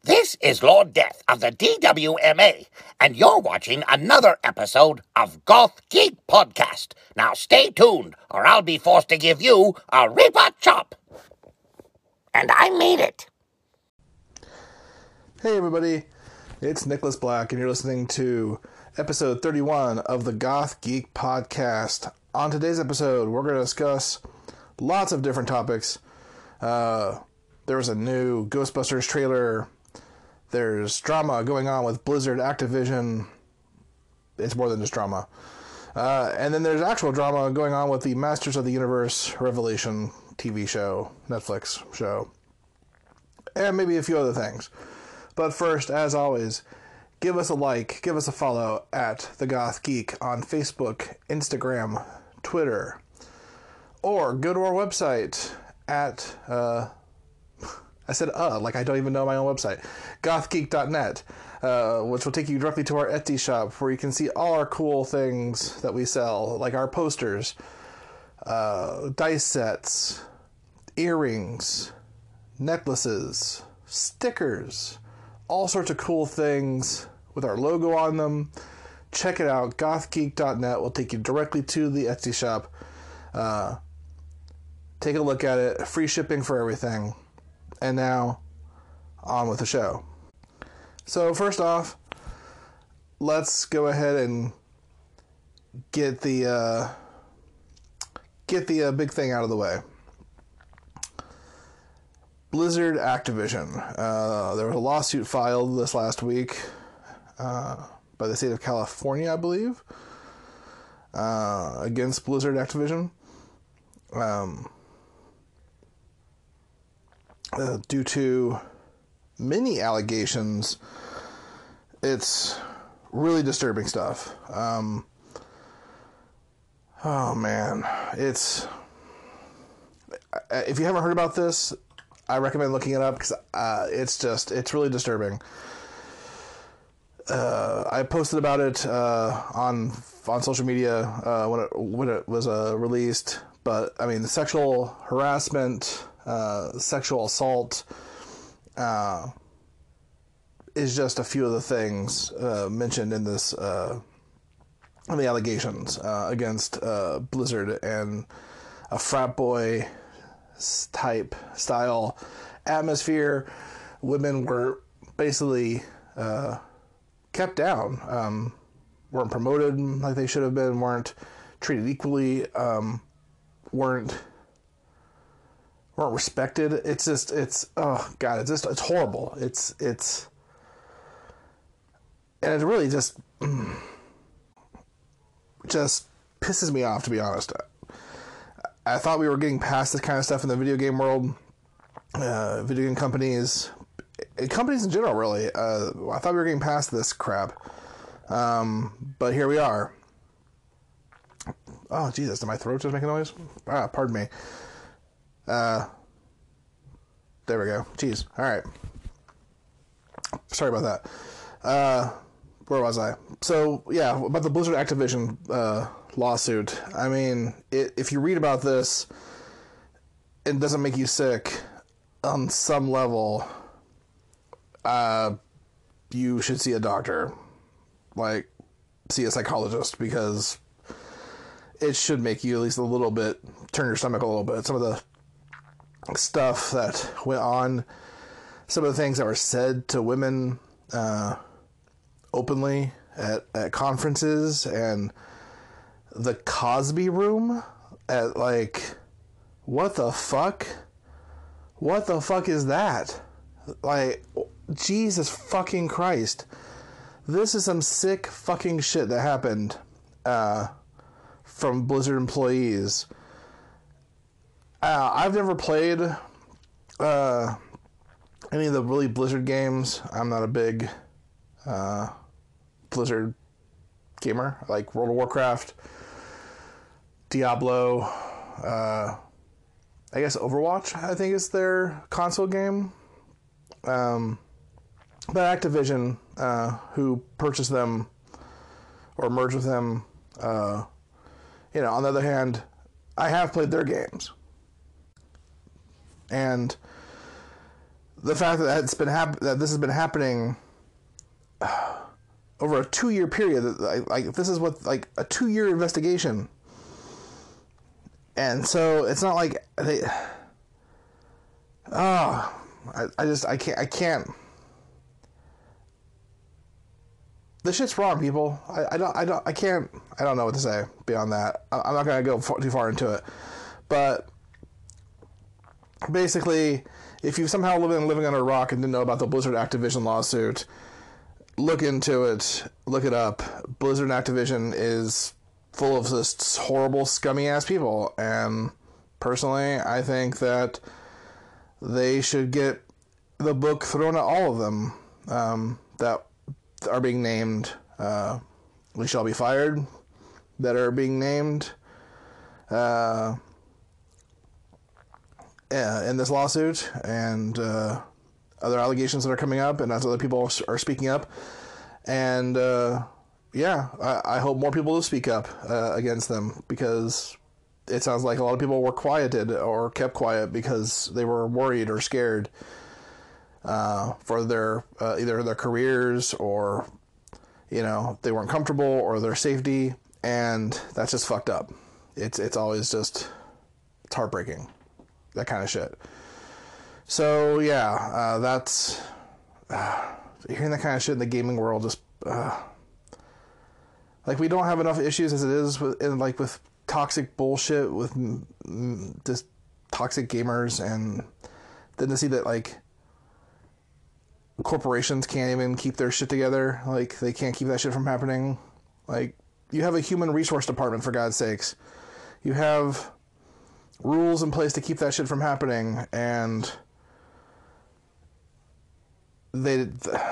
This is Lord Death of the DWMA, and you're watching another episode of Goth Geek Podcast. Now stay tuned, or I'll be forced to give you a Reaper chop. And I made it. Hey everybody, it's Nicholas Black, and you're listening to episode 31 of the Goth Geek Podcast. On today's episode, we're going to discuss lots of different topics. There was a new Ghostbusters trailer. There's drama going on with Blizzard Activision. It's more than just drama. And then there's actual drama going on with the Masters of the Universe Revelation TV show, Netflix show. And maybe a few other things. But first, as always, give us a like, give us a follow at The Goth Geek on Facebook, Instagram, Twitter. Or go to our website at... I said, like I don't even know my own website. gothgeek.net, which will take you directly to our Etsy shop, where you can see all our cool things that we sell, like our posters, dice sets, earrings, necklaces, stickers, all sorts of cool things with our logo on them. Check it out. gothgeek.net will take you directly to the Etsy shop. Take a look at it. Free shipping for everything. And now, on with the show. So first off, let's go ahead and get the big thing out of the way. Blizzard Activision. There was a lawsuit filed this last week by the state of California, I believe, against Blizzard Activision. Due to many allegations. It's really disturbing stuff. Oh man, if you haven't heard about this, I recommend looking it up, because it's really disturbing. I posted about it on social media when it was released, but I mean, the sexual harassment, sexual assault is just a few of the things mentioned in this in the allegations against Blizzard, and a frat boy type style atmosphere. Women were basically kept down, weren't promoted like they should have been, weren't treated equally, weren't respected. It's oh god, it's horrible. It's and it really just pisses me off, to be honest. I thought we were getting past this kind of stuff in the video game world, video game companies in general, really. I thought we were getting past this crap, but here we are. Oh Jesus, did my throat just make a noise? Pardon me. There we go. Jeez. All right. Sorry about that. Where was I? So, yeah, about the Blizzard Activision lawsuit. I mean, if you read about this, it doesn't make you sick on some level. You should see a doctor. Like, see a psychologist, because it should make you at least a little bit, turn your stomach a little bit. Some of the stuff that went on, some of the things that were said to women openly at conferences, and the Cosby Room at, like, what the fuck is that? Like, Jesus fucking Christ, this is some sick fucking shit that happened from Blizzard employees. I've never played any of the really Blizzard games. I'm not a big Blizzard gamer. I like World of Warcraft, Diablo, I guess Overwatch, I think, is their console game. But Activision, who purchased them or merged with them, on the other hand, I have played their games. And the fact that that this has been happening over a 2-year period, like this is what, like, a 2-year investigation, and so it's not like they. I can't. This shit's wrong, people. I don't know what to say beyond that. I'm not gonna go too far into it, but basically, if you somehow living under a rock and didn't know about the Blizzard Activision lawsuit, look into it. Look it up. Blizzard and Activision is full of just horrible, scummy ass people, and personally, I think that they should get the book thrown at all of them that are being named. We shall be fired. That are being named in this lawsuit, and other allegations that are coming up, and as other people are speaking up, and I hope more people will speak up against them, because it sounds like a lot of people were quieted or kept quiet because they were worried or scared for their either their careers, or they weren't comfortable, or their safety, and that's just fucked up. It's always just, it's heartbreaking, that kind of shit. So yeah, that's hearing that kind of shit in the gaming world. Just like, we don't have enough issues as it is with toxic bullshit, with just toxic gamers, and then to see that, like, corporations can't even keep their shit together. Like, they can't keep that shit from happening. Like, you have a human resource department, for God's sakes. You have rules in place to keep that shit from happening, and they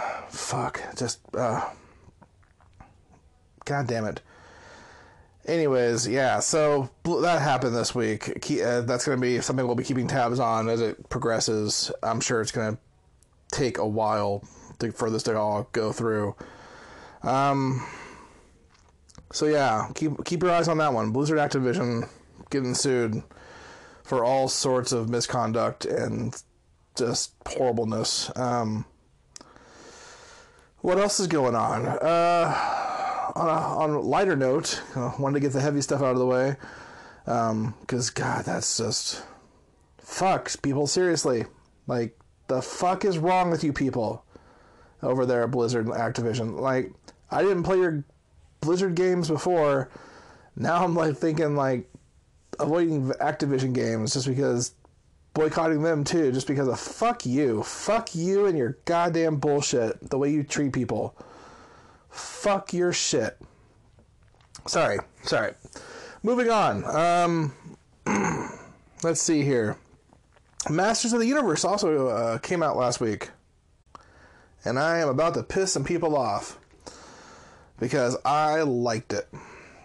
God damn it. Anyways, yeah, so that happened this week. That's going to be something we'll be keeping tabs on as it progresses. I'm sure it's going to take a while for this to all go through. So yeah, keep your eyes on that one. Blizzard Activision getting sued for all sorts of misconduct and just horribleness. What else is going on? On a lighter note, wanted to get the heavy stuff out of the way, because God, that's just fucks, people. Seriously, like, the fuck is wrong with you people over there at Blizzard and Activision? Like, I didn't play your Blizzard games before. Now I'm like thinking, like, avoiding Activision games just because, boycotting them too, just because of fuck you and your goddamn bullshit, the way you treat people. Fuck your shit. Sorry. Moving on. Let's see here. Masters of the Universe also came out last week. And I am about to piss some people off, because I liked it.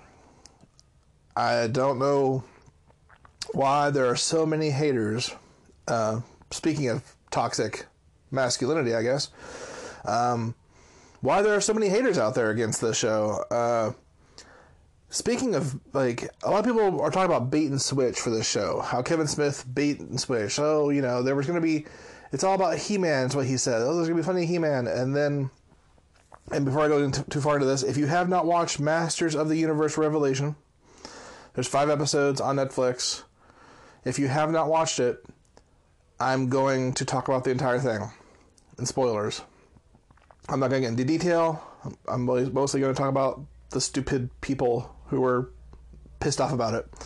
I don't know why there are so many haters. Speaking of toxic masculinity, I guess. Why there are so many haters out there against this show. Speaking of, like, a lot of people are talking about bait and switch for this show. How Kevin Smith bait and switch. So, there was going to be, it's all about He-Man is what he said. Oh, there's going to be funny He-Man. And before I go too far into this, if you have not watched Masters of the Universe Revelation, there's 5 episodes on Netflix. If you have not watched it, I'm going to talk about the entire thing in spoilers. I'm not going to get into detail. I'm mostly going to talk about the stupid people who were pissed off about it.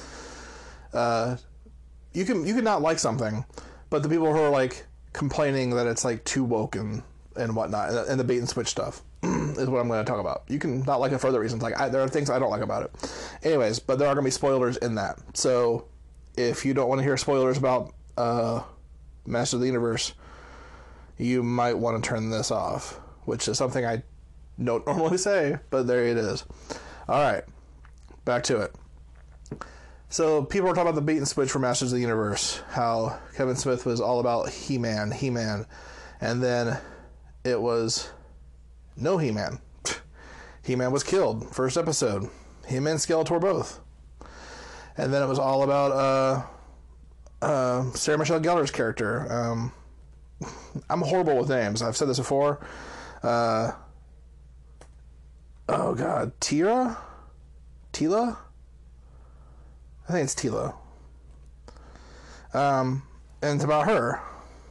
You can not like something, but the people who are, like, complaining that it's, like, too woke and whatnot, and the bait and switch stuff is what I'm going to talk about. You can not like it for other reasons. Like, there are things I don't like about it. Anyways, but there are going to be spoilers in that. So if you don't want to hear spoilers about Master of the Universe, you might want to turn this off, which is something I don't normally say, but there it is. Alright, back to it. So people were talking about the bait and switch for Masters of the Universe, how Kevin Smith was all about He-Man, and then it was no He-Man. He-Man was killed, first episode. Him and Skeletor both. And then it was all about Sarah Michelle Gellar's character, I'm horrible with names. I've said this before. Oh God, Tila? I think it's Tila. And it's about her.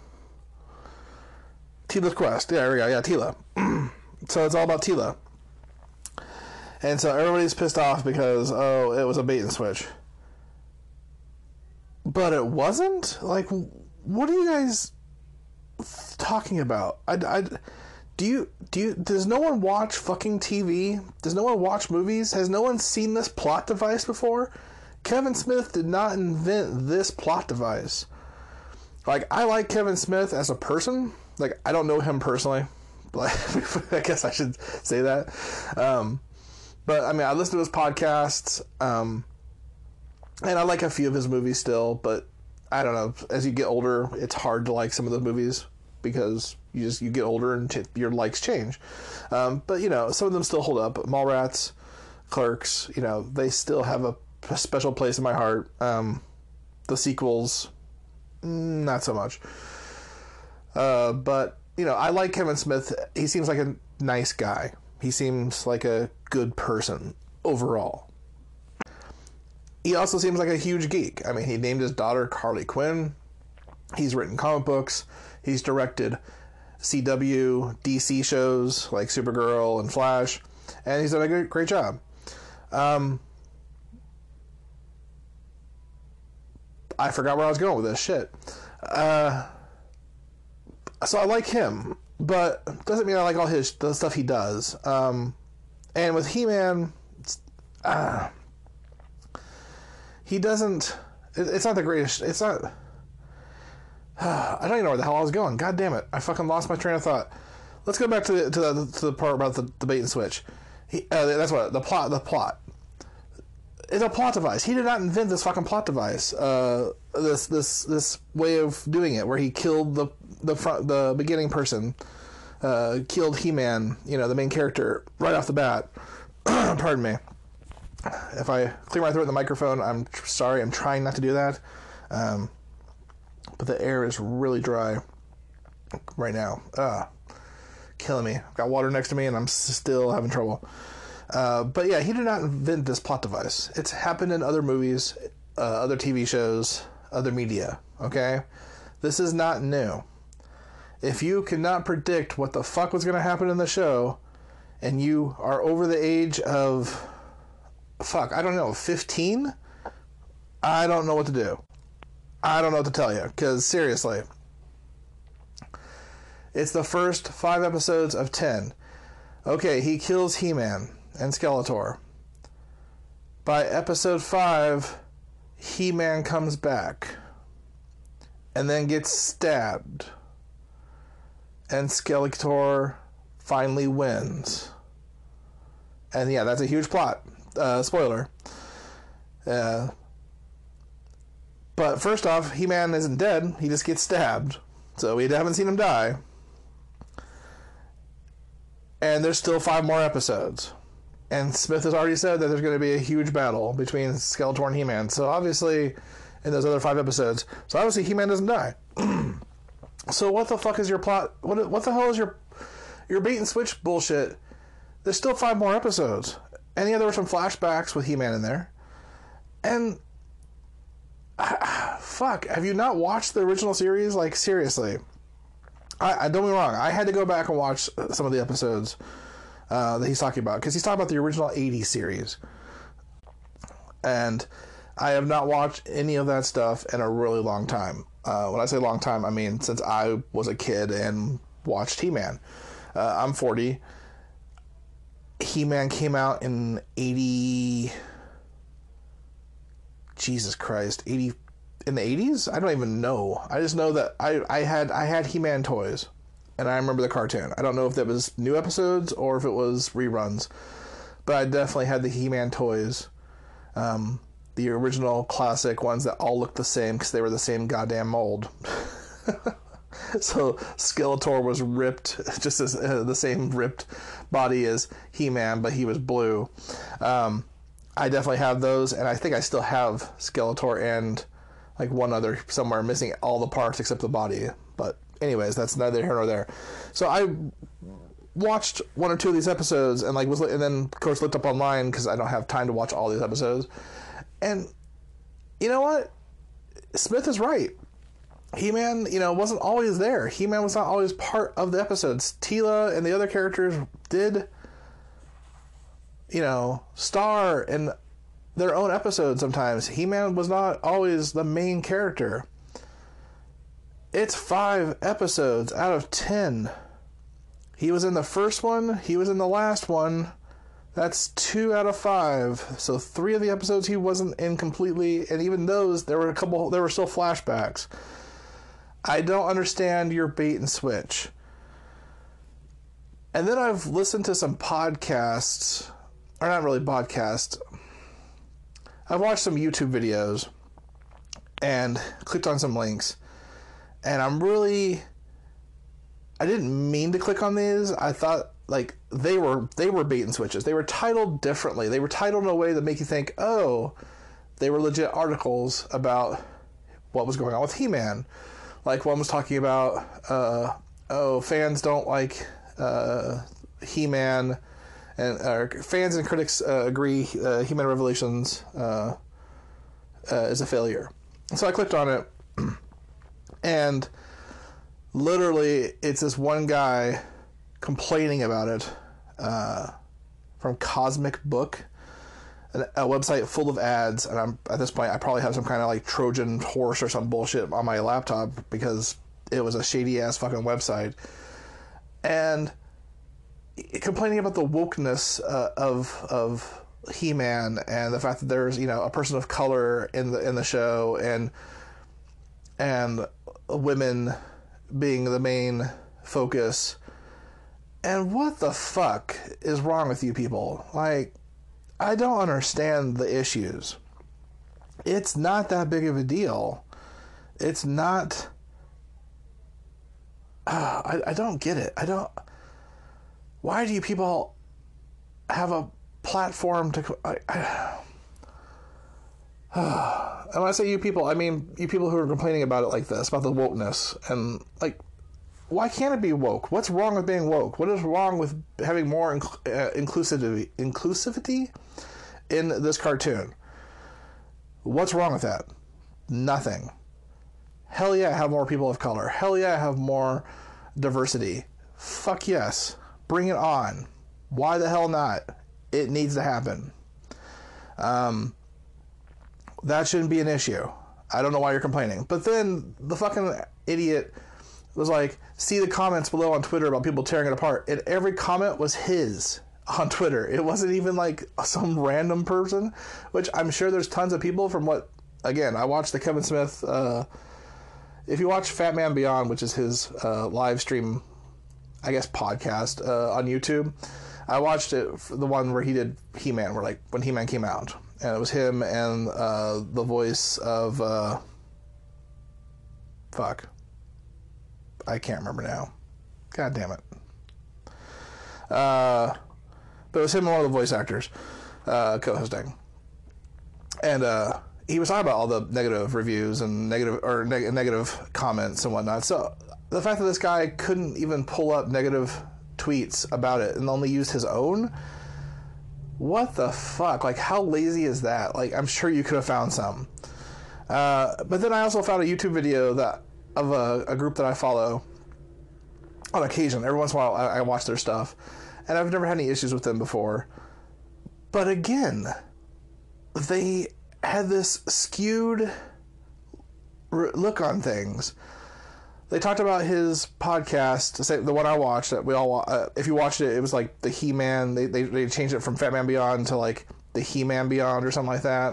Tila's Quest. Yeah, there we go. Yeah, Tila. So it's all about Tila. And so everybody's pissed off because, it was a bait and switch. But it wasn't? Like, what are you guys talking about? Does no one watch fucking TV? Does no one watch movies? Has no one seen this plot device before? Kevin Smith did not invent this plot device. Like, I like Kevin Smith as a person. Like, I don't know him personally. But I guess I should say that. But, I mean, I listen to his podcasts. And I like a few of his movies still. But, I don't know. As you get older, it's hard to like some of those movies. Because you get older and your likes change. But, you know, some of them still hold up. Mallrats, Clerks, you know, they still have a special place in my heart. The sequels, not so much. But, you know, I like Kevin Smith. He seems like a nice guy. He seems like a good person overall. He also seems like a huge geek. I mean, he named his daughter Harley Quinn. He's written comic books. He's directed CW, DC shows like Supergirl and Flash. And he's done a great job. I forgot where I was going with this shit. So I like him, but doesn't mean I like all the stuff he does. And with He-Man, he doesn't. It's not the greatest. It's not. I don't even know where the hell I was going. God damn it! I fucking lost my train of thought. Let's go back to the part about the bait and switch. That's what the plot. It's a plot device. He did not invent this fucking plot device. This way of doing it, where he killed the beginning person, killed He-Man, you know, the main character, right off the bat. Pardon me. If I clear my throat in the microphone, I'm sorry. I'm trying not to do that. But the air is really dry right now. Killing me. I've got water next to me, and I'm still having trouble. But yeah, he did not invent this plot device. It's happened in other movies, other TV shows, other media, okay? This is not new. If you cannot predict what the fuck was going to happen in the show, and you are over the age of, 15? I don't know what to do. I don't know what to tell you, because seriously, it's the first 5 episodes of 10. Okay, he kills He-Man and Skeletor. By episode 5, He-Man comes back and then gets stabbed, and Skeletor finally wins. And yeah, that's a huge plot. Spoiler. But first off, He-Man isn't dead. He just gets stabbed. So we haven't seen him die. And there's still 5 more episodes. And Smith has already said that there's going to be a huge battle between Skeletor and He-Man. So obviously, in those other 5 episodes, so obviously He-Man doesn't die. So what the fuck is your plot? What the hell is your bait and switch bullshit? There's still 5 more episodes. And yeah, there were some flashbacks with He-Man in there. And fuck, have you not watched the original series? Like, seriously. I don't get me wrong, I had to go back and watch some of the episodes that he's talking about, because he's talking about the original 80s series. And I have not watched any of that stuff in a really long time. When I say long time, I mean since I was a kid and watched He-Man. I'm 40. He-Man came out in 80... Jesus Christ, 80 in the 80s? I don't even know. I just know that I had He-Man toys, and I remember the cartoon. I don't know if that was new episodes or if it was reruns, but I definitely had the He-Man toys, the original classic ones that all looked the same because they were the same goddamn mold. So Skeletor was ripped, just as the same ripped body as He-Man, but he was blue. I definitely have those, and I think I still have Skeletor and like one other somewhere, missing all the parts except the body. But anyways, that's neither here nor there. So I watched one or two of these episodes and and then of course looked up online because I don't have time to watch all these episodes. And you know what? Smith is right. He-Man, wasn't always there. He-Man was not always part of the episodes. Teela and the other characters did, star in their own episodes sometimes. He-Man was not always the main character. It's 5 episodes out of 10. He was in the first one. He was in the last one. That's 2 out of 5. So 3 of the episodes he wasn't in completely, and even those, there were still flashbacks. I don't understand your bait and switch. And then I've listened to some podcasts, or not really podcasts. I've watched some YouTube videos and clicked on some links. And I didn't mean to click on these. I thought they were bait and switches. They were titled differently. They were titled in a way that make you think, oh, they were legit articles about what was going on with He-Man. Like one was talking about, fans don't like He-Man, and fans and critics agree He-Man Revelations is a failure. So I clicked on it, and literally it's this one guy complaining about it from Cosmic Book, a website full of ads, and at this point I probably have some kind of Trojan horse or some bullshit on my laptop because it was a shady ass fucking website, and complaining about the wokeness of He-Man and the fact that there's a person of color in the show and women being the main focus. And what the fuck is wrong with you people? I don't understand the issues. It's not that big of a deal. It's not... I don't get it. Why do you people have a platform to... And when I say you people, I mean you people who are complaining about it like this, about the wokeness. And, why can't it be woke? What's wrong with being woke? What is wrong with having more inclusivity in this cartoon? What's wrong with that? Nothing. Hell yeah, have more people of color. Hell yeah, have more diversity. Fuck yes. Bring it on. Why the hell not? It needs to happen. That shouldn't be an issue. I don't know why you're complaining. But then the fucking idiot was like, see the comments below on Twitter about people tearing it apart. And every comment was his on Twitter. It wasn't even some random person, which I'm sure there's tons of people from what, again, I watched the Kevin Smith, if you watch Fat Man Beyond, which is his live stream, I guess, podcast on YouTube, I watched it, the one where he did He-Man, when He-Man came out. And it was him and the voice of, fuck. I can't remember now. God damn it. But it was him and one of the voice actors co-hosting. And he was talking about all the negative reviews and negative comments and whatnot. So the fact that this guy couldn't even pull up negative tweets about it and only used his own, what the fuck? How lazy is that? I'm sure you could have found some. But then I also found a YouTube video of a group that I follow on occasion. Every once in a while I watch their stuff, and I've never had any issues with them before. But again, they had this skewed look on things. They talked about his podcast, the one I watched, that we all, if you watched it, it was the He-Man, they changed it from Fat Man Beyond to the He-Man Beyond or something like that.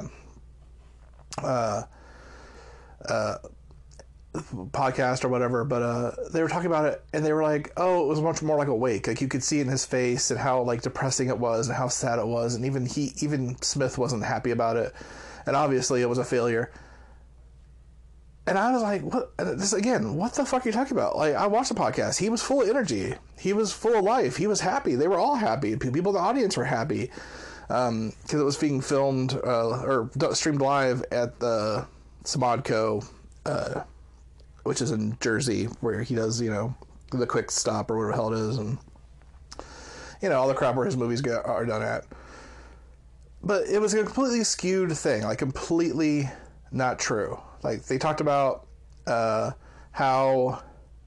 Podcast or whatever, but they were talking about it, and they were like, oh, it was much more Awake. You could see in his face and how depressing it was and how sad it was, and even Smith wasn't happy about it, and obviously it was a failure. And I was like, what? This again, what the fuck are you talking about? I watched the podcast. He was full of energy. He was full of life. He was happy. They were all happy. People in the audience were happy. Because it was being filmed or streamed live at the Samodco which is in Jersey, where he does, the Quick Stop or whatever the hell it is, and, all the crap where his movies are done at. But it was a completely skewed thing, like completely not true. Like, they talked about how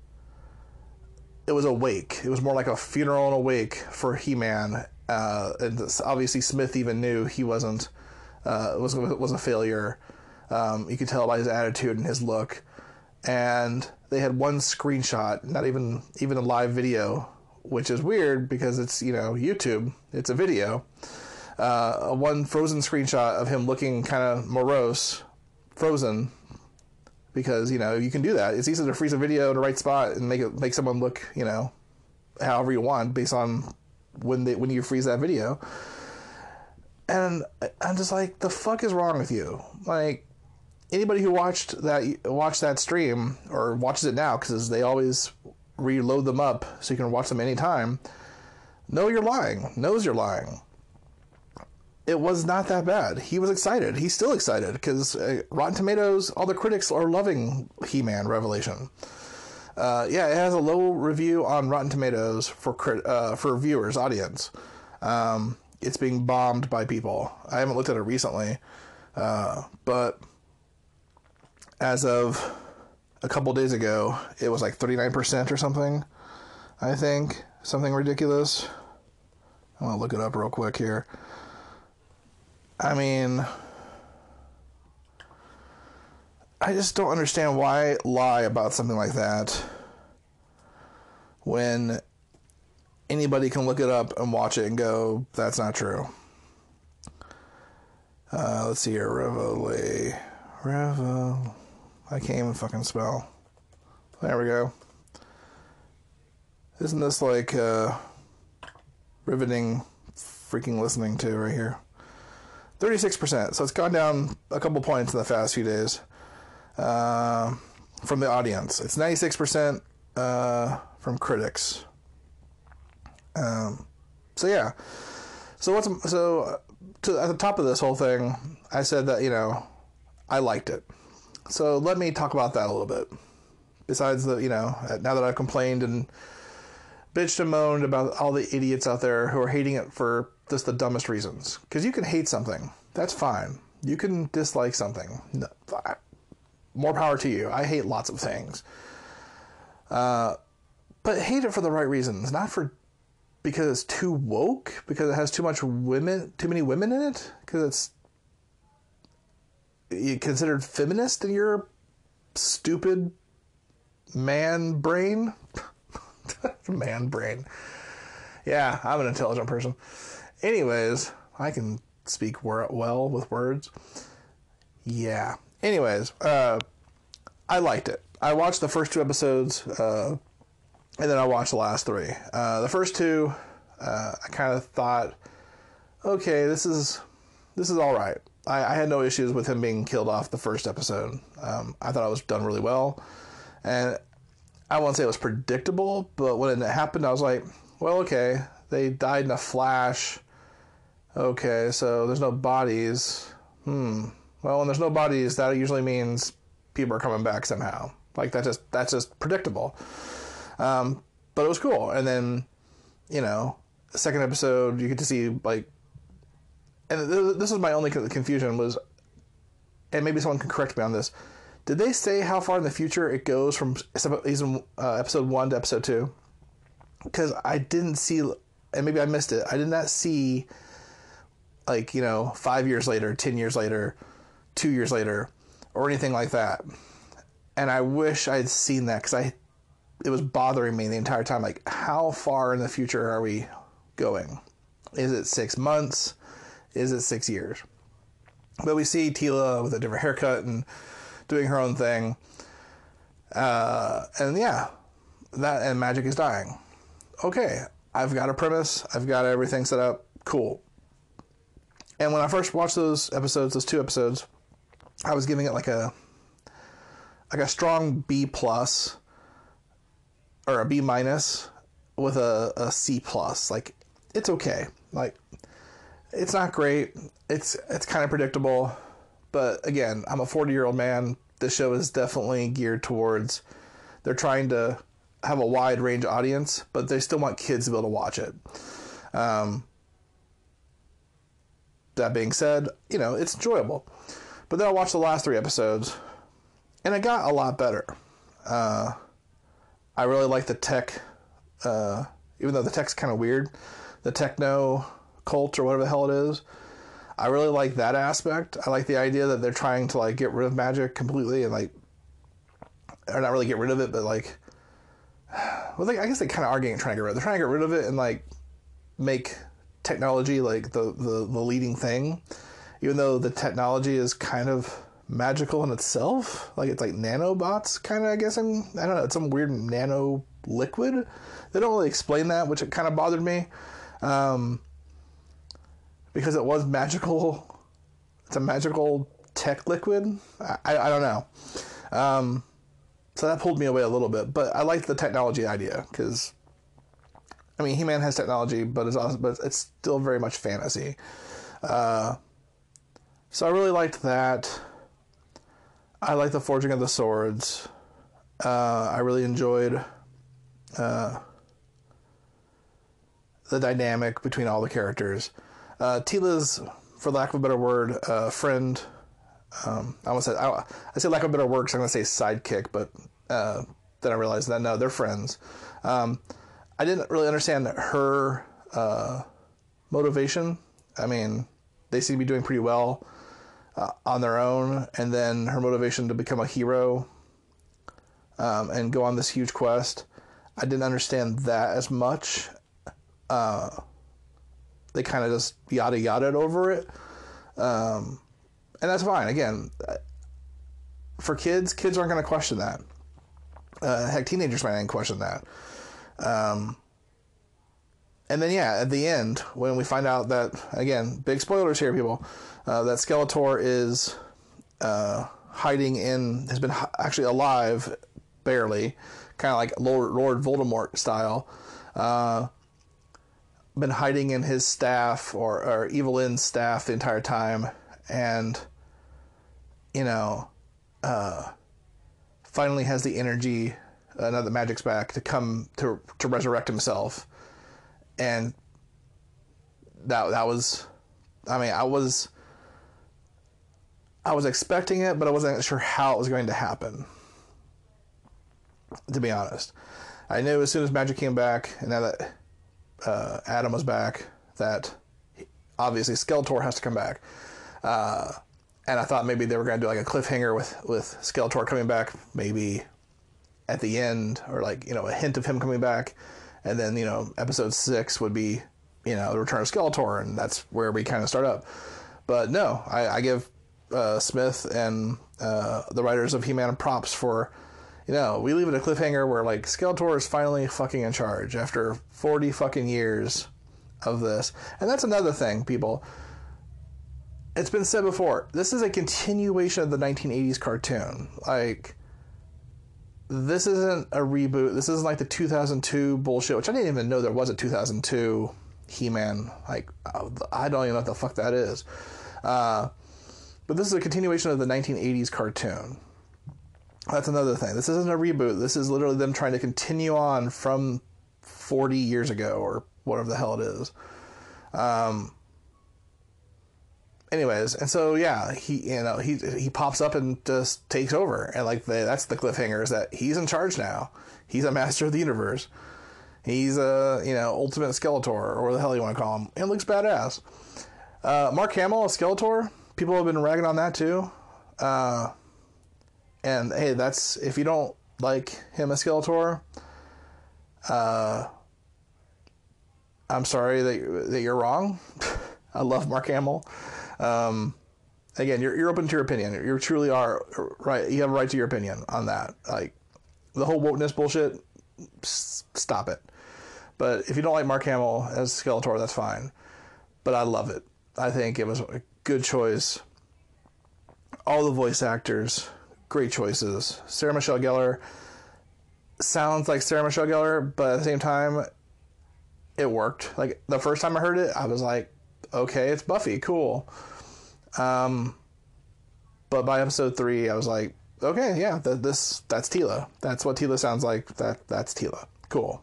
it was a wake. It was more like a funeral and a wake for He-Man. And obviously Smith even knew he wasn't, was a failure. You could tell by his attitude and his look. And they had one screenshot, not even a live video, which is weird because it's, YouTube. It's a video. One frozen screenshot of him looking kind of morose, frozen, because, you can do that. It's easy to freeze a video in the right spot and make someone look, however you want based on when you freeze that video. And I'm just like, the fuck is wrong with you? Like, anybody who watched that stream, or watches it now, because they always reload them up so you can watch them anytime, knows you're lying. It was not that bad. He was excited. He's still excited because Rotten Tomatoes, all the critics are loving He-Man Revelation. It has a low review on Rotten Tomatoes for viewers, audience. It's being bombed by people. I haven't looked at it recently, but as of a couple days ago, it was like 39% or something. I think something ridiculous. I'm gonna look it up real quick here. I mean, I just don't understand why lie about something like that when anybody can look it up and watch it and go, that's not true. Let's see here. I can't even fucking spell. There we go. Isn't this like riveting freaking listening to right here? 36%. So it's gone down a couple points in the past few days from the audience. It's 96% from critics. So yeah. So at the top of this whole thing, I said that, I liked it. So let me talk about that a little bit. Besides now that I've complained and bitched and moaned about all the idiots out there who are hating it for just the dumbest reasons. Because you can hate something. That's fine. You can dislike something. No, more power to you. I hate lots of things. But hate it for the right reasons. Not because it's too woke. Because it has too many women in it. Because you considered feminist in your stupid man brain. Man brain. Yeah, I'm an intelligent person. Anyways, I can speak well with words. Yeah. Anyways, I liked it. I watched the first 2 episodes, and then I watched the last 3. The first 2, I kind of thought, okay, this is all right. I had no issues with him being killed off the first episode. I thought it was done really well, and I won't say it was predictable, but when it happened, I was like, well, okay, they died in a flash. Okay, so there's no bodies. Well, when there's no bodies, that usually means people are coming back somehow. Like, that's just predictable. But it was cool. And then, the second episode, you get to see, like, and this was my only confusion was, and maybe someone can correct me on this, did they say how far in the future it goes from episode 1 to episode 2? Because I didn't see, and maybe I missed it, I did not see, 5 years later, 10 years later, 2 years later, or anything like that. And I wish I had seen that, because it was bothering me the entire time. Like, how far in the future are we going? Is it 6 months? Is it 6 years? But we see Teela with a different haircut and doing her own thing. And yeah, and magic is dying. Okay, I've got a premise. I've got everything set up. Cool. And when I first watched those 2 episodes, I was giving it like a strong B+, or a B- with a C+. Like, it's okay. Like, it's not great. It's kind of predictable. But again, I'm a 40-year-old man this show is definitely geared towards, they're trying to have a wide range audience, but they still want kids to be able to watch it. That being said, it's enjoyable. But then I watched the last 3 episodes, and it got a lot better. I really like the tech, even though the tech's kind of weird, the techno cult or whatever the hell it is. I really like that aspect. I like the idea that they're trying to like get rid of magic completely and like, or not really get rid of it, but like, well, I guess they kind of are trying to get rid of it. They're trying to get rid of it and like make technology like the leading thing, even though the technology is kind of magical in itself. Like it's like nanobots kind of, I guess. I don't know. It's some weird nano liquid. They don't really explain that, which it kind of bothered me. Because it was magical. It's a magical tech liquid. I don't know. So that pulled me away a little bit, but I liked the technology idea because, I mean, He-Man has technology, but it's still very much fantasy. So I really liked that. I liked the forging of the swords. I really enjoyed the dynamic between all the characters. Teela's, for lack of a better word, friend. I say lack of a better word because I'm going to say sidekick, but then I realized that no, they're friends. I didn't really understand her motivation. I mean, they seem to be doing pretty well on their own, and then her motivation to become a hero and go on this huge quest. I didn't understand that as much. They kind of just yada-yada'd over it. And that's fine. Again, for kids aren't going to question that. Heck, teenagers might not question that. And then, yeah, at the end, when we find out that, again, big spoilers here, people, that Skeletor is has been actually alive, barely, kind of like Lord Voldemort style, been hiding in his staff or Evelyn's staff the entire time, and finally has the energy, now that magic's back, to come to resurrect himself. And that was, I mean, I was expecting it, but I wasn't sure how it was going to happen, to be honest. I knew as soon as magic came back, and now that Adam was back, that obviously Skeletor has to come back. And I thought maybe they were going to do like a cliffhanger with Skeletor coming back, maybe at the end, or like, a hint of him coming back. And then, episode 6 would be, the return of Skeletor, and that's where we kind of start up. But no, I give Smith and the writers of He-Man props for, we leave it a cliffhanger where, like, Skeletor is finally fucking in charge after 40 fucking years of this. And that's another thing, people. It's been said before, this is a continuation of the 1980s cartoon. Like, this isn't a reboot. This isn't like the 2002 bullshit, which I didn't even know there was a 2002 He-Man. Like, I don't even know what the fuck that is. But this is a continuation of the 1980s cartoon. That's another thing. This isn't a reboot. This is literally them trying to continue on from 40 years ago, or whatever the hell it is. Anyways, and so yeah, he pops up and just takes over, and like that's the cliffhanger, is that he's in charge now. He's a master of the universe. He's a ultimate Skeletor, or whatever the hell you want to call him. It looks badass. Mark Hamill as Skeletor. People have been ragging on that too. And hey, that's, if you don't like him as Skeletor, I'm sorry that you're wrong. I love Mark Hamill. Again, you're open to your opinion. You truly are right. You have a right to your opinion on that. Like, the whole wokeness bullshit, stop it. But if you don't like Mark Hamill as Skeletor, that's fine. But I love it. I think it was a good choice. All the voice actors, great choices. Sarah Michelle Gellar sounds like Sarah Michelle Gellar, but at the same time, it worked. Like, the first time I heard it, I was like, okay, it's Buffy, cool. But by episode 3, I was like, okay, yeah, that's Tila. That's what Tila sounds like. That's Tila. Cool.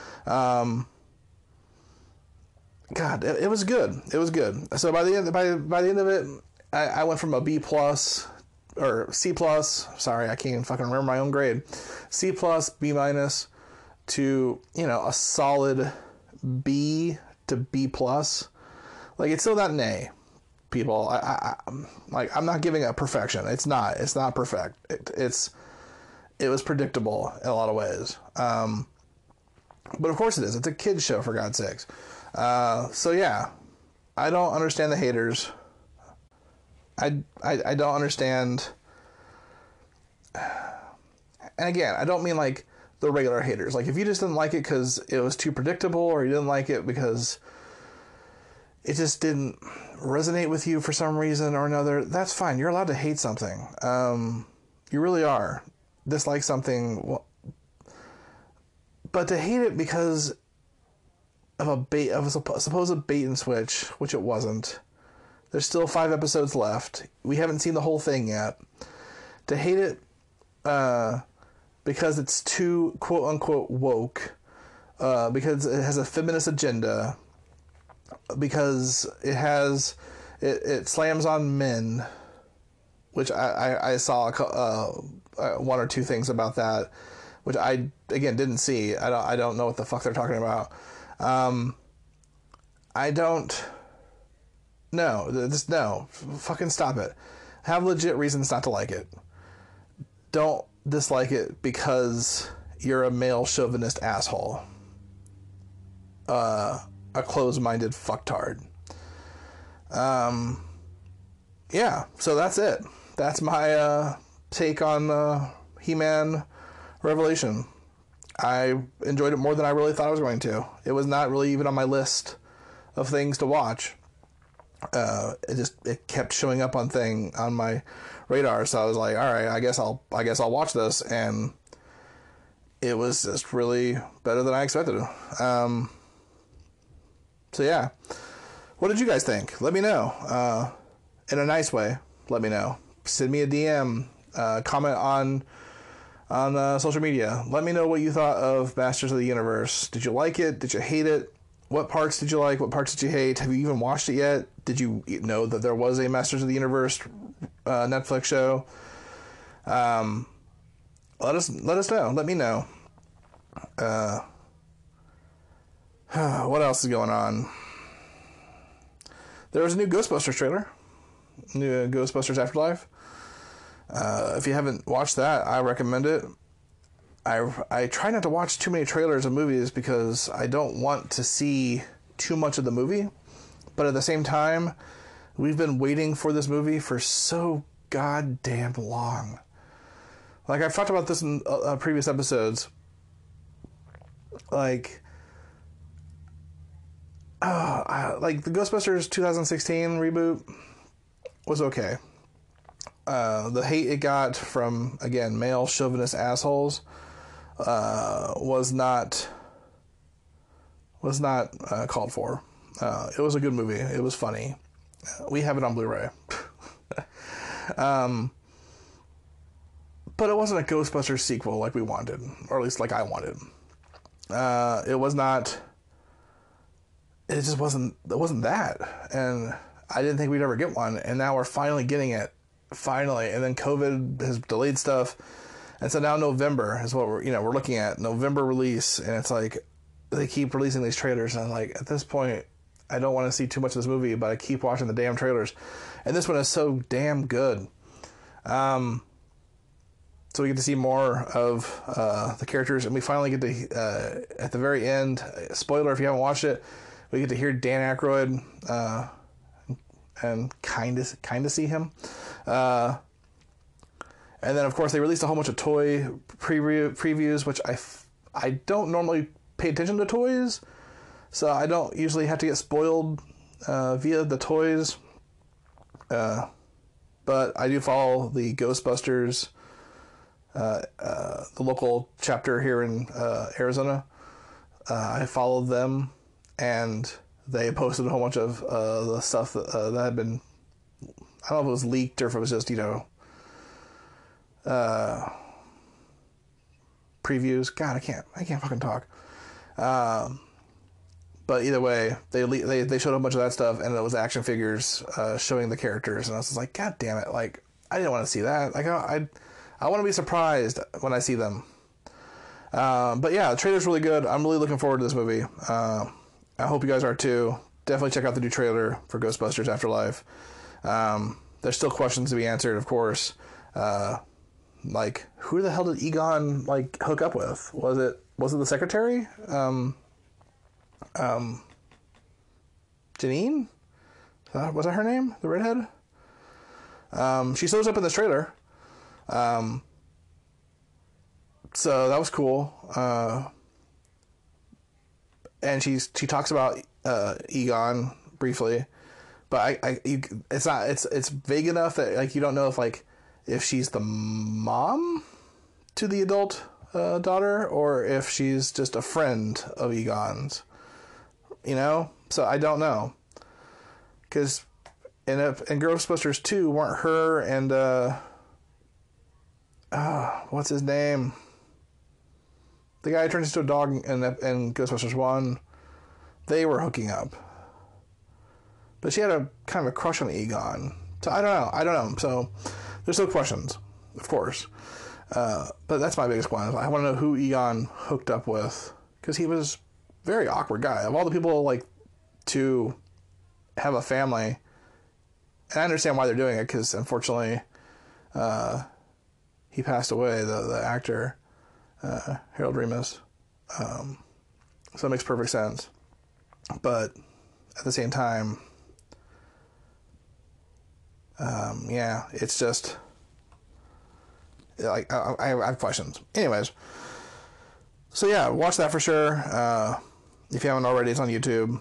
God, it was good. It was good. So by the end of it, I went from a B plus or C plus. Sorry, I can't even fucking remember my own grade. C plus, B minus, to a solid B to B plus. Like, it's still not an A, people. I'm not giving it perfection. It's not perfect. It was predictable in a lot of ways. But of course it is. It's a kid's show, for God's sakes. So yeah, I don't understand the haters. I don't understand. And again, I don't mean like the regular haters. Like, if you just didn't like it because it was too predictable, or you didn't like it because it just didn't resonate with you for some reason or another, that's fine. You're allowed to hate something. You really are. Dislike something. Well, but to hate it because of a supposed bait and switch, which it wasn't. There's still 5 episodes left. We haven't seen the whole thing yet. To hate it because it's too quote unquote woke, because it has a feminist agenda, because it slams on men, which I saw 1 or 2 things about that, which I again didn't see. I don't know what the fuck they're talking about. I don't. No, just no. Fucking stop it. Have legit reasons not to like it. Don't dislike it because you're a male chauvinist asshole. A closed-minded fucktard. Yeah, so that's it. That's my take on He-Man Revelation. I enjoyed it more than I really thought I was going to. It was not really even on my list of things to watch. It kept showing up on my radar, so I was like, all right, I guess I'll watch this, and it was just really better than I expected. So yeah, what did you guys think? Let me know, in a nice way. Let me know. Send me a DM, comment on social media. Let me know what you thought of Masters of the Universe. Did you like it? Did you hate it? What parts did you like? What parts did you hate? Have you even watched it yet? Did you know that there was a Masters of the Universe Netflix show? Let us know. Let me know. What else is going on? There was a new Ghostbusters trailer. New Ghostbusters Afterlife. If you haven't watched that, I recommend it. I try not to watch too many trailers of movies because I don't want to see too much of the movie. But at the same time, we've been waiting for this movie for so goddamn long. Like, I've talked about this in previous episodes. Like the Ghostbusters 2016 reboot was okay. The hate it got from, again, male chauvinist assholes was not called for. It was a good movie. It was funny. We have it on Blu-ray. But it wasn't a Ghostbusters sequel like we wanted, or at least like I wanted. It was not. It just wasn't. It wasn't that, and I didn't think we'd ever get one. And now we're finally getting it. Finally, and then COVID has delayed stuff, and so now November is what we're looking at. November release, and it's like they keep releasing these trailers, and I'm like, at this point, I don't want to see too much of this movie, but I keep watching the damn trailers, and this one is so damn good. So we get to see more of the characters, and we finally get to at the very end. Spoiler if you haven't watched it, we get to hear Dan Aykroyd and kind of see him. And then, of course, they released a whole bunch of toy previews, which I don't normally pay attention to toys, so I don't usually have to get spoiled via the toys. But I do follow the Ghostbusters, the local chapter here in Arizona. I followed them, and they posted a whole bunch of the stuff that had been, I don't know if it was leaked or if it was just, previews. God, I can't fucking talk. But either way, they showed a bunch of that stuff, and it was action figures showing the characters, and I was just like, God damn it! Like, I didn't want to see that. Like, I want to be surprised when I see them. But yeah, the trailer's really good. I'm really looking forward to this movie. I hope you guys are too. Definitely check out the new trailer for Ghostbusters Afterlife. There's still questions to be answered, of course. Like, who the hell did Egon like hook up with? Was it the secretary? Janine? Was that her name? The redhead? She shows up in this trailer. So that was cool. And she talks about Egon briefly, but it's vague enough that like you don't know if she's the mom to the adult daughter or if she's just a friend of Egon's. You know, so I don't know, because in Ghostbusters 2, weren't her and what's his name? The guy who turns into a dog in Ghostbusters 1, they were hooking up. But she had a kind of a crush on Egon. So I don't know. So there's still questions, of course. But that's my biggest one. I want to know who Egon hooked up with, because he was a very awkward guy. Of all the people like to have a family, and I understand why they're doing it, because unfortunately he passed away, the actor, Harold Ramis. So it makes perfect sense. But at the same time, yeah, it's just like I have questions. Anyways, so yeah, watch that for sure. If you haven't already, it's on YouTube.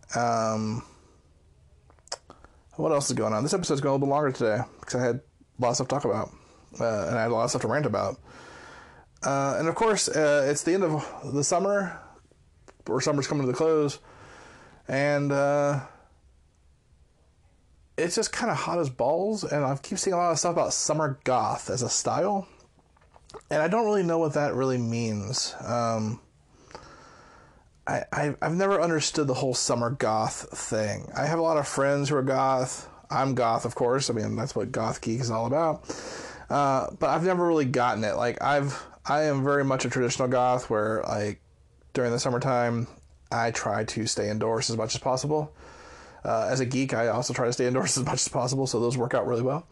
What else is going on? This episode's going a little bit longer today because I had a lot of stuff to talk about, and I had a lot of stuff to rant about. And of course, it's the end of the summer, or summer's coming to the close, and it's just kind of hot as balls, and I keep seeing a lot of stuff about summer goth as a style, and I don't really know what that really means. I've never understood the whole summer goth thing. I have a lot of friends who are goth. I'm goth, of course. I mean, that's what Goth Geek is all about. But I've never really gotten it. Like, I am very much a traditional goth where, like, during the summertime, I try to stay indoors as much as possible. As a geek, I also try to stay indoors as much as possible, so those work out really well.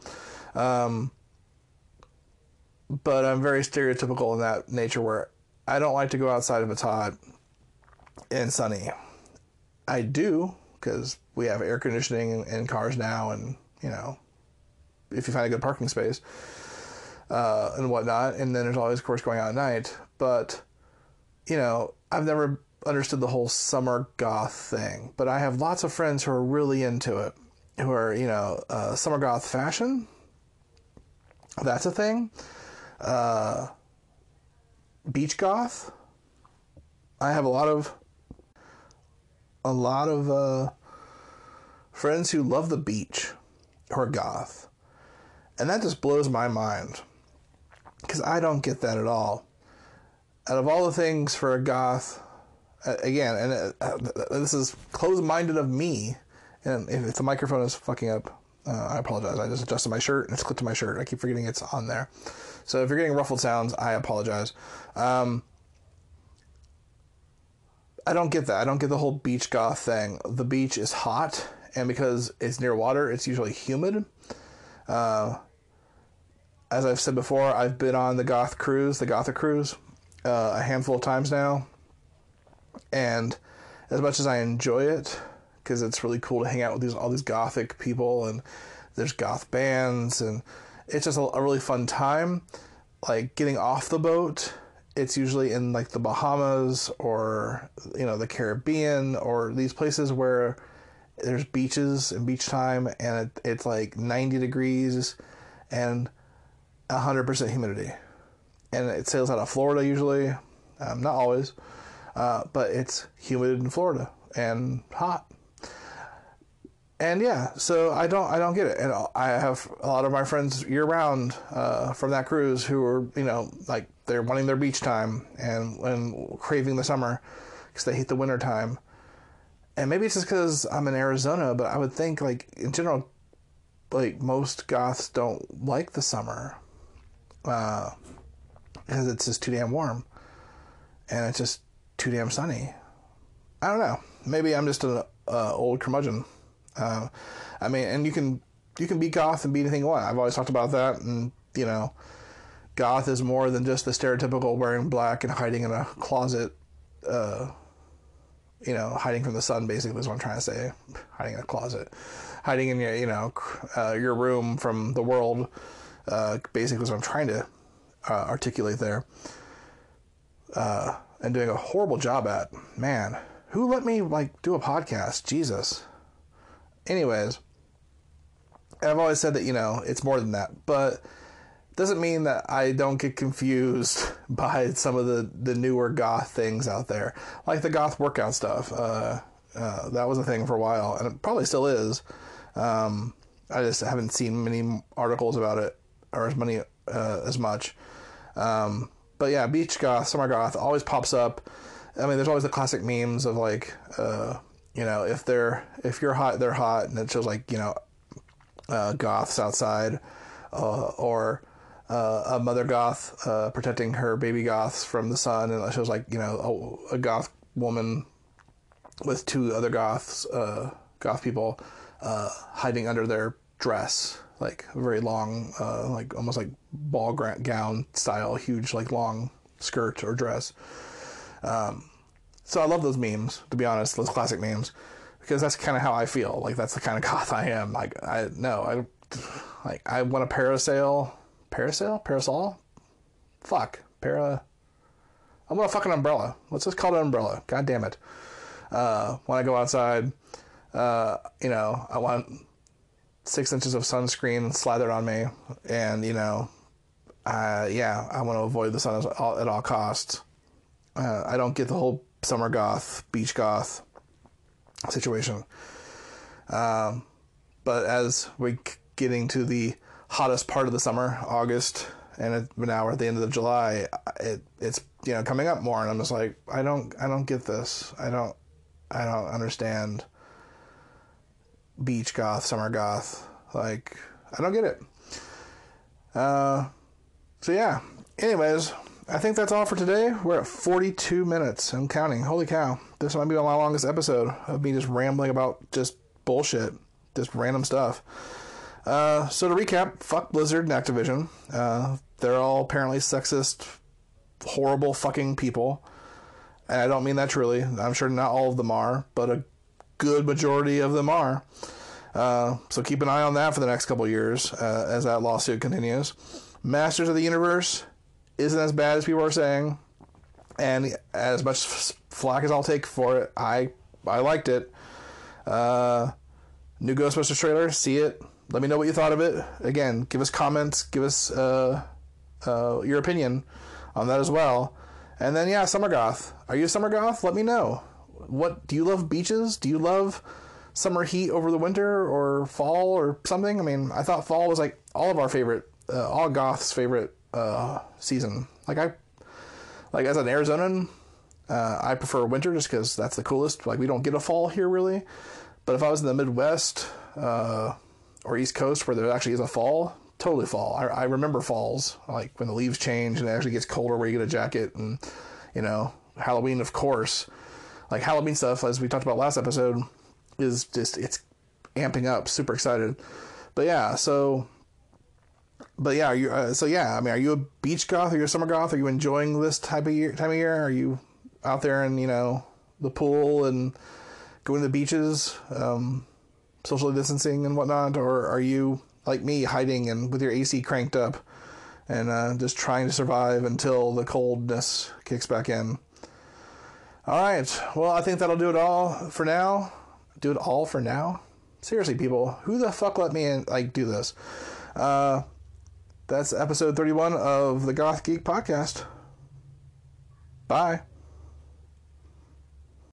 But I'm very stereotypical in that nature where I don't like to go outside if it's hot and sunny. I do, because we have air conditioning in cars now, and, you know, if you find a good parking space, and whatnot, and then there's always, of course, going out at night. But, you know, I've never understood the whole summer goth thing, but I have lots of friends who are really into it, who are, you know, summer goth fashion. That's a thing. Beach goth. I have a lot of friends who love the beach who are goth, and that just blows my mind, because I don't get that at all. Out of all the things for a goth, again, and this is closed-minded of me, and if the microphone is fucking up, I apologize. I just adjusted my shirt, and it's clipped to my shirt. I keep forgetting it's on there. So if you're getting ruffled sounds, I apologize. I don't get that. I don't get the whole beach goth thing. The beach is hot, and because it's near water, it's usually humid. As I've said before, I've been on the Gothic cruise, a handful of times now. And as much as I enjoy it, because it's really cool to hang out with all these Gothic people, and there's goth bands, and it's just a really fun time. Like, getting off the boat, it's usually in like the Bahamas or, you know, the Caribbean, or these places where there's beaches and beach time, and it's like 90 degrees and 100% humidity. And it sails out of Florida usually, not always, but it's humid in Florida and hot. And yeah, so I don't get it. And I have a lot of my friends year round from that cruise who are, like they're wanting their beach time and craving the summer because they hate the winter time. And maybe it's just because I'm in Arizona, but I would think, like, in general, like, most goths don't like the summer because it's just too damn warm and it's just too damn sunny. I don't know. Maybe I'm just an old curmudgeon. I mean, and you can be goth and be anything you want. I've always talked about that, and, goth is more than just the stereotypical wearing black and hiding in a closet, hiding from the sun, basically, is what I'm trying to say. Hiding in a closet. Hiding in your, your room from the world, basically is what I'm trying to articulate there. And doing a horrible job at. Man, who let me, do a podcast? Jesus. Anyways, I've always said that, it's more than that. But doesn't mean that I don't get confused by some of the newer goth things out there, like the goth workout stuff. That was a thing for a while, and it probably still is. I just haven't seen many articles about it, or as much. But yeah, beach goth, summer goth always pops up. I mean, there's always the classic memes of if you're hot, they're hot, and it shows goths outside, or a mother goth protecting her baby goths from the sun, and it shows a goth woman with two other goth people hiding under their dress, like a very long, almost like ball gown style, huge long skirt or dress. So I love those memes, to be honest, those classic memes, because that's kind of how I feel. That's the kind of goth I am. I want a parasol. Fuck. I want a fucking umbrella. Let's just call it an umbrella. God damn it. When I go outside, I want 6 inches of sunscreen slathered on me, and, I want to avoid the sun at all costs. I don't get the whole summer goth, beach goth situation. But as we're getting to the hottest part of the summer, August, and now we're at the end of July, it's coming up more, and I'm just like, I don't get this. I don't understand beach goth, summer goth. I don't get it. So yeah. Anyways, I think that's all for today. We're at 42 minutes. I'm counting. Holy cow. This might be my longest episode of me just rambling about just bullshit. Just random stuff. So to recap, fuck Blizzard and Activision. They're all apparently sexist, horrible fucking people. And I don't mean that truly. I'm sure not all of them are, but a good majority of them are. So keep an eye on that for the next couple of years as that lawsuit continues. Masters of the Universe isn't as bad as people are saying, and as much flack as I'll take for it, I liked it. New Ghostbusters trailer, see it. Let me know what you thought of it. Again, give us comments, give us your opinion on that as well. And then yeah, summer goth. Are you a summer goth? Let me know. What do you love? Beaches? Do you love summer heat over the winter or fall or something? I mean, I thought fall was all of our favorite, all goths' favorite season. As an Arizonan, I prefer winter just because that's the coolest. We don't get a fall here really. But if I was in the Midwest or East Coast where there actually is a fall, totally fall. I remember falls, when the leaves change and it actually gets colder where you get a jacket, and Halloween, of course. Halloween stuff, as we talked about last episode, is just, it's amping up. Super excited. Are you a beach goth? Are you a summer goth? Are you enjoying this time of year? Are you out there in, the pool and going to the beaches, socially distancing and whatnot? Or are you, like me, hiding and with your AC cranked up and just trying to survive until the coldness kicks back in? All right. Well, I think that'll do it all for now. Do it all for now? Seriously, people, who the fuck let me do this? That's episode 31 of the Goth Geek Podcast. Bye.